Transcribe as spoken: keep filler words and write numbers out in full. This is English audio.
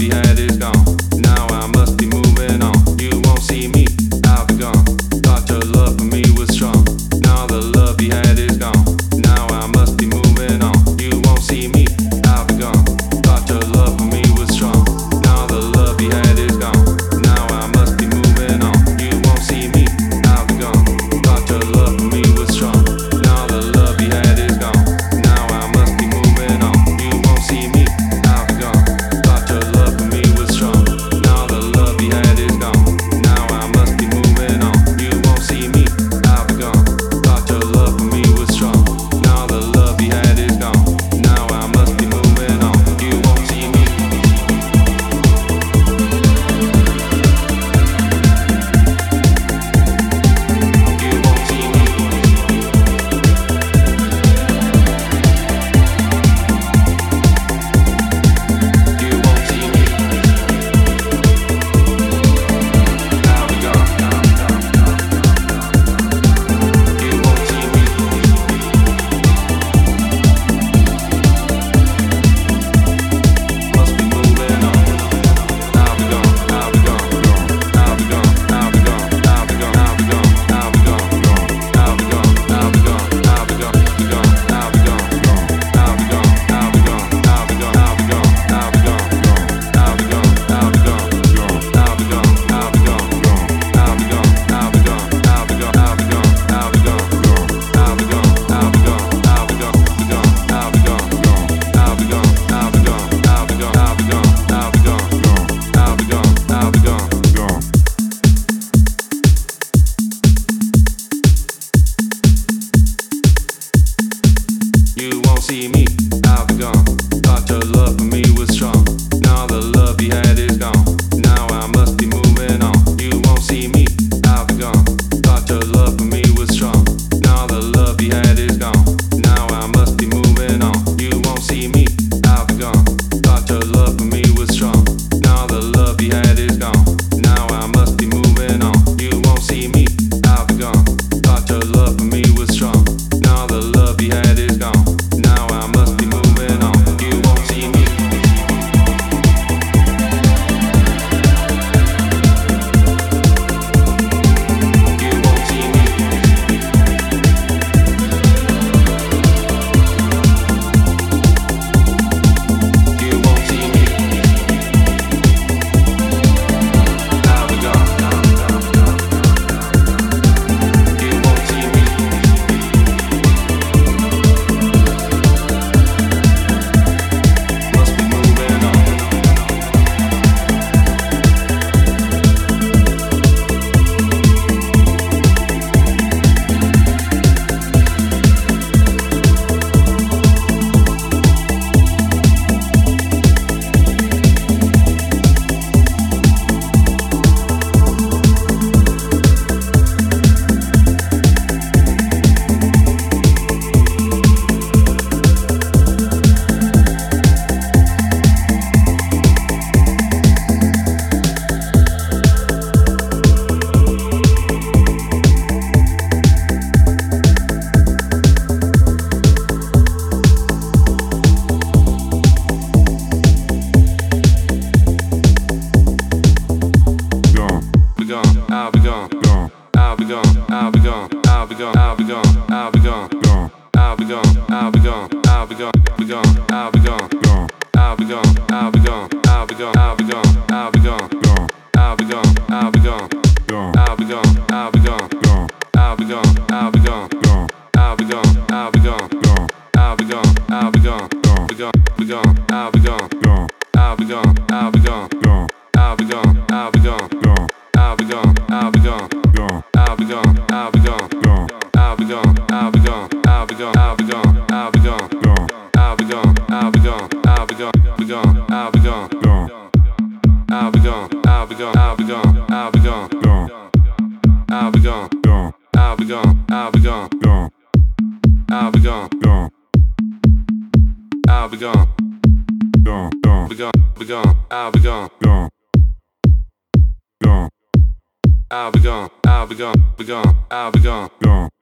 love you had is gone. Now I must be moving on. You won't see me, I'll be gone. Thought your love for me was strong. Now the love you had is gone. Now I must be moving on. You won't see me, I'll be gone. Thought your love for me was strong. Now the love you had is gone. Now I must be moving on. You won't see me, I'll be gone. Thought your love for me was strong. Now the love you had is gone. Now I must be moving on. You won't see me, I'll be gone. Thought your love for me was strong. Now the love you had is gone. Now I must be moving on. You won't see me, I'll be gone. Thought your love for me was strong. Now the love you had is gone. Now I must be moving on. You won't see me. You won't see me. You won't see me. I'll be gone. You won't see me. Must be moving on. I'll be gone. I'll be gone. I'll be gone. I'll be gone. I'll be gone. I'll be gone. I'll be gone. I'll be gone. I'll be gone. I'll be gone. Be gone. I'll be gone. I'll be gone. I'll be gone. I'll be gone. I'll be gone. I'll be gone. I'll be gone. I'll be gone. I'll be gone. I'll be gone. I'll be gone. I'll be gone. I'll be gone. I'll be gone. I'll be gone. I'll be gone. I'll be gone. I'll be gone. Be gone. I'll be gone. I'll be gone. I'll be gone. I'll be gone. I'll be gone. I'll be gone. I'll be gone. I'll be gone. You won't see me, I'll be gone. Thought your love for me was strong. Now the love you had is gone. Now I must be moving on. You won't see me, I'll be gone. Thought your love for me was strong. Now the love you had is gone. Now I must be moving on. You won't see me, I'll be gone. Thought your love for me was strong. Now the love you had is gone. Now I must be moving on. You won't see me, I'll be gone. Thought your love for me was strong. Now the love you had is gone. Now I must be moving on. You won't see me. You won't see me. You won't see me. I'll be gone. You won't see me. Must be moving on. Be gone. I'll be gone. I'll be gone. I'll be gone. I'll be gone. I'll be gone. I'll be gone. I'll be gone. I'll be gone. I'll be gone. Be gone. I'll be gone. I'll be gone. I'll be gone. I'll be gone. I'll be gone. I'll be gone. I'll be gone. I'll be gone. I'll be gone. I'll be gone. I'll be gone. I'll be gone. I'll be gone. I'll be gone. I'll be gone. I'll be gone. Be gone. Be gone. I'll be gone. I'll be gone. I'll be gone. I'll be gone. I'll be gone. I'll be gone. I'll be gone. I'll be gone. I'll be gone. I'll be gone. I'll be gone. I'll be gone. I'll be gone. I'll be gone. I'll be gone. I'll be gone. I'll be gone. Be gone. I'll be gone. I'll be gone. I'll be gone. I'll be gone. I'll be gone. I'll be gone. I'll be gone. I'll be gone. I'll be gone. I'll be gone. Be gone. Be gone. I'll be gone. I'll be gone. I'll be gone. Be gone. I'll be gone.